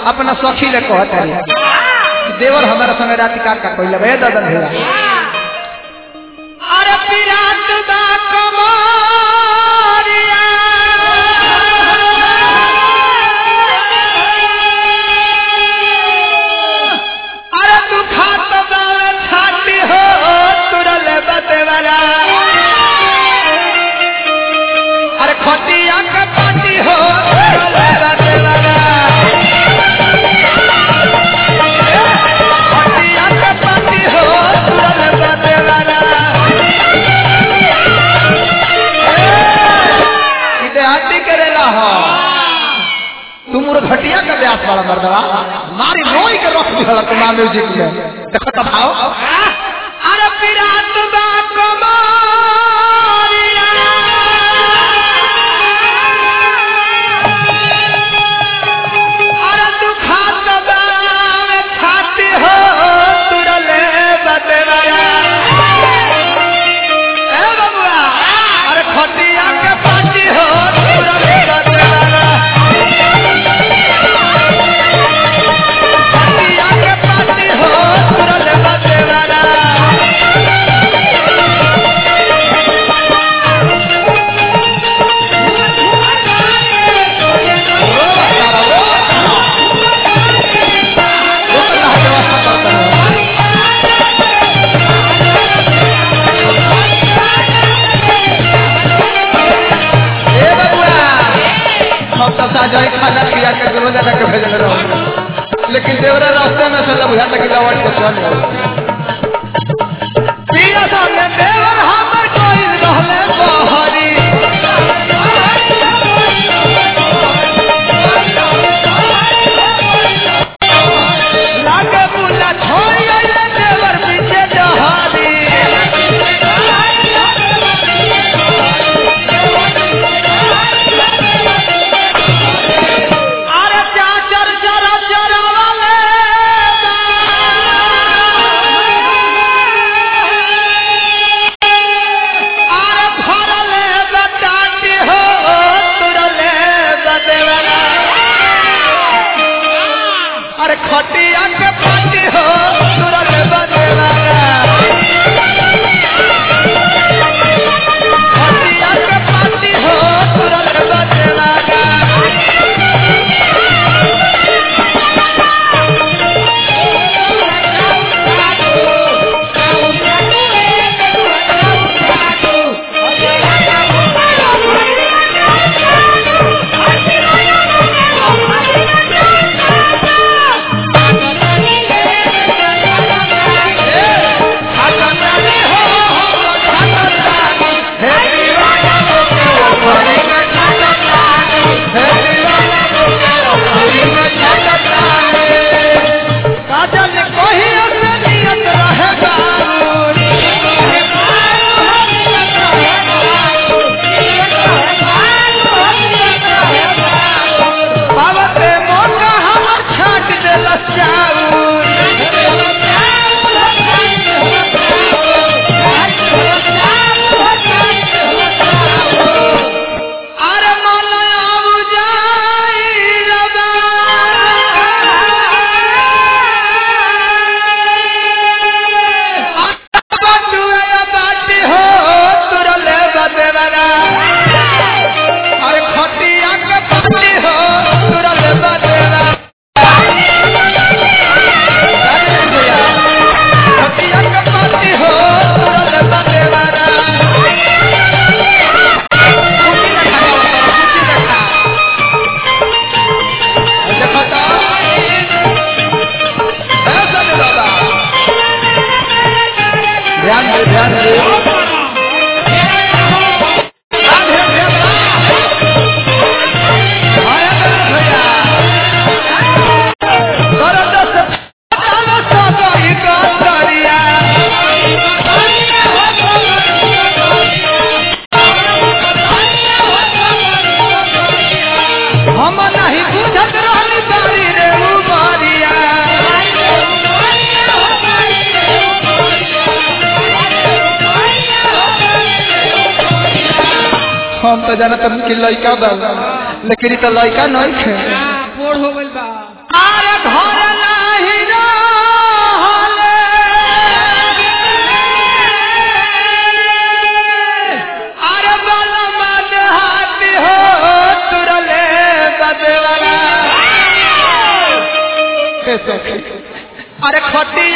अपना सखी ले कहता है देवर हमारा संग रात का कोई लगे दादा भैया अरे पिरात दा कमारिया अरे तू खात दा छाती हो तुरल बदेवरा अरे खटिया का पाटी हो तुरल बदेवरा खटिया का पाटी हो तुरल बदेवरा तुम घटिया का ब्यास वाला मर्दवा मारी रोई के रख दी हला तुम्हारा म्यूजिक में देखो तब आओ अरे पिरात दा कमारिया अरे तू खात दा खाती हो तुरले बदेवरा ए बबुआ अरे खटिया के पाटी हो तुरले बदेवरा जाए खाना पिया के रोजा तक भेजल रहो लेकिन देवरा रास्ते में से बुझा तक लौट के चल पिया संगे देवर हमर कोई रहले बहरी लागे बुला छोड़ आइले देवर पीछे जहारी खटिया के पाटी हो तुरल बदेवरा खटिया के पाटी हो तुरल बदेवरा हम तो जानत कि लड़का बा लेकिन तो लड़का नहीं है बोर हो गइल बा अरे घर नाही रहले अरे बाला मन हाथी हो तुरले बदवाला अरे खटिया